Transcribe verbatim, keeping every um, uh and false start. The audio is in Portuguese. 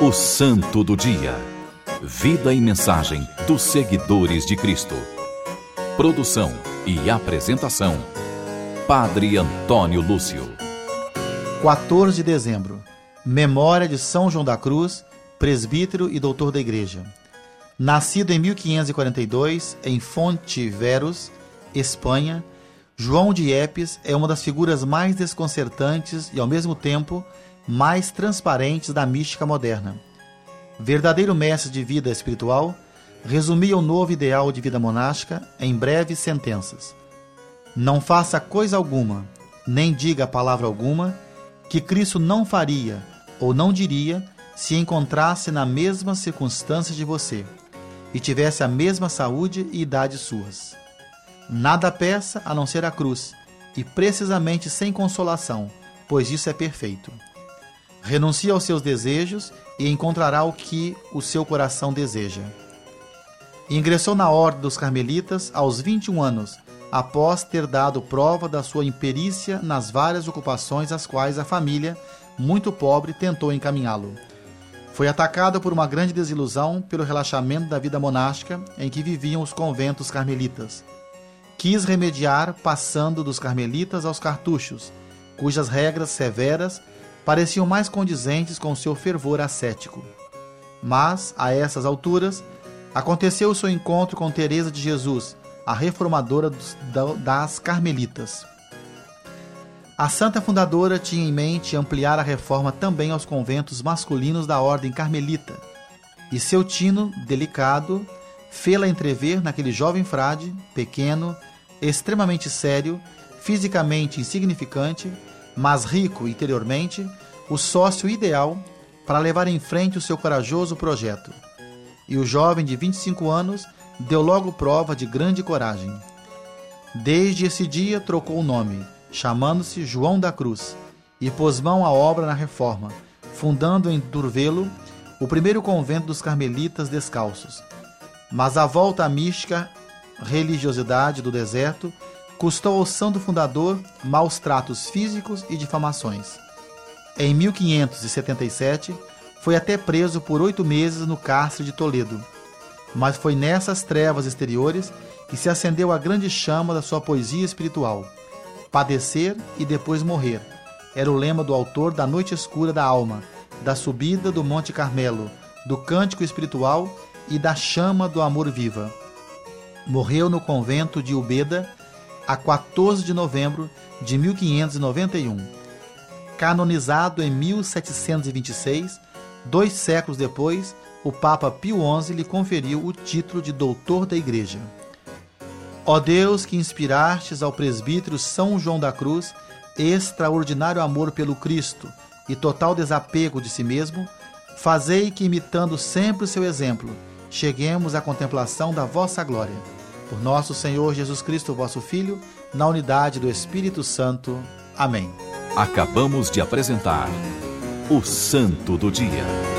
O Santo do Dia. Vida e mensagem dos seguidores de Cristo. Produção e apresentação: Padre Antônio Lúcio. quatorze de dezembro. Memória de São João da Cruz, presbítero e doutor da Igreja. Nascido em mil quinhentos e quarenta e dois, em Fontiveros, Espanha, João de Epes é uma das figuras mais desconcertantes e, ao mesmo tempo, mais transparentes da mística moderna. Verdadeiro mestre de vida espiritual, resumia o novo ideal de vida monástica em breves sentenças. Não faça coisa alguma, nem diga palavra alguma, que Cristo não faria ou não diria se encontrasse na mesma circunstância de você e tivesse a mesma saúde e idade suas. Nada peça a não ser a cruz, e precisamente sem consolação, pois isso é perfeito. Renuncie aos seus desejos e encontrará o que o seu coração deseja. Ingressou na Ordem dos Carmelitas aos vinte e um anos, após ter dado prova da sua imperícia nas várias ocupações às quais a família, muito pobre, tentou encaminhá-lo. Foi atacado por uma grande desilusão pelo relaxamento da vida monástica em que viviam os conventos carmelitas. Quis remediar passando dos carmelitas aos cartuchos, cujas regras severas pareciam mais condizentes com o seu fervor ascético. Mas, a essas alturas, aconteceu o seu encontro com Teresa de Jesus, a reformadora dos, das Carmelitas. A santa fundadora tinha em mente ampliar a reforma também aos conventos masculinos da ordem carmelita, e seu tino delicado fê-la entrever naquele jovem frade, pequeno, extremamente sério, fisicamente insignificante, mas rico interiormente, o sócio ideal para levar em frente o seu corajoso projeto. E o jovem de vinte e cinco anos deu logo prova de grande coragem. Desde esse dia trocou o nome, chamando-se João da Cruz, e pôs mão à obra na reforma, fundando em Durvelo o primeiro convento dos carmelitas descalços. Mas a volta à mística religiosidade do deserto custou ao santo fundador maus tratos físicos e difamações. Em mil quinhentos e setenta e sete, foi até preso por oito meses no cárcere de Toledo. Mas foi nessas trevas exteriores que se acendeu a grande chama da sua poesia espiritual. Padecer e depois morrer era o lema do autor da Noite Escura da Alma, da Subida do Monte Carmelo, do Cântico Espiritual e da Chama do Amor Viva. Morreu no convento de Úbeda a quatorze de novembro de mil quinhentos e noventa e um. Canonizado em mil setecentos e vinte e seis, dois séculos depois, o Papa Pio onze lhe conferiu o título de Doutor da Igreja. Ó Deus, que inspirastes ao presbítero São João da Cruz extraordinário amor pelo Cristo e total desapego de si mesmo, fazei que, imitando sempre o seu exemplo, cheguemos à contemplação da vossa glória. Por nosso Senhor Jesus Cristo, vosso Filho, na unidade do Espírito Santo. Amém. Acabamos de apresentar o Santo do Dia.